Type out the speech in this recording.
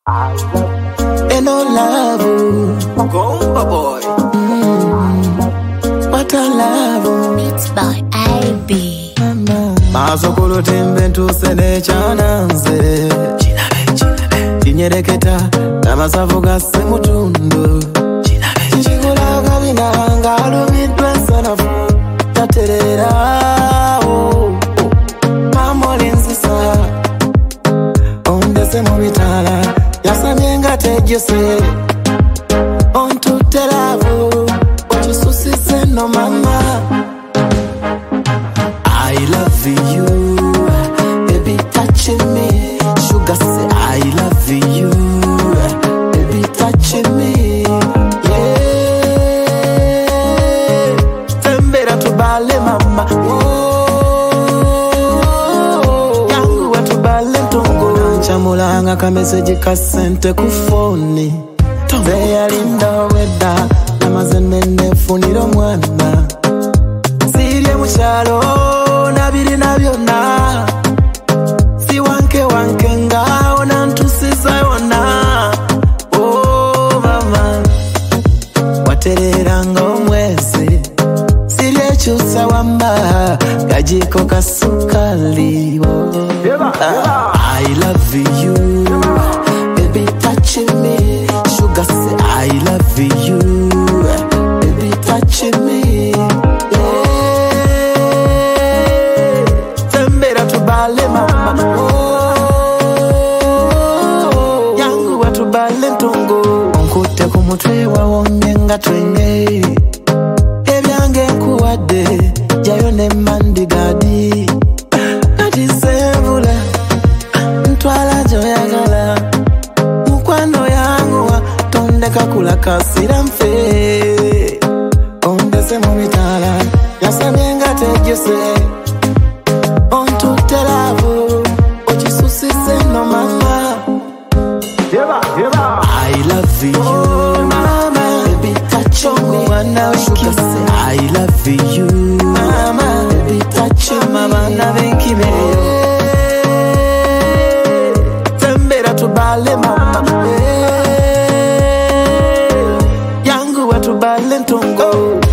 And no love, Gomba boy. what a love. Beats by IB. Masokolo tembe tusene chananze Chinyereketa na masafu gase mutundu Chikula kabina ngalumidwe sanafu Taterera Mamolinzisa Ondese mubitala Yasamyenga tejese Ontutelavu Ochususise no mama I love you, baby touching me. Sugar say I love you, baby touching me. Yeah, tembera tubale mama. Oh, yangu watubale ntongo. Chamulanga kameseji kasente kufoni. Zeya linda weda, namazene funiro mwana. Sirye mushalo nabiri nabyona si wanke ngao na ntusisa yona oh mama waterera ngomwezi sirye chusa wamba gajiko kasukali oh. I love you baby touching me sugar say I love you baby touching me Tubale mama oh, yangu watubale ntongo Onkute kumutwe wawonyenga twenge Ebyange nkuwade Jayone mandigadi Kati sevula Ntwala joyagala Mukwano yangu wa Tondeka kula kasira mfe Ondese mumitala Yasamyenga tejese Ontutelavu Ochisusise no mama I love you oh, mama Baby touch me Mwana sugar say I love you Mama Baby touch me Mama na venki me Tembera tubale mama Yangu watubale ntongo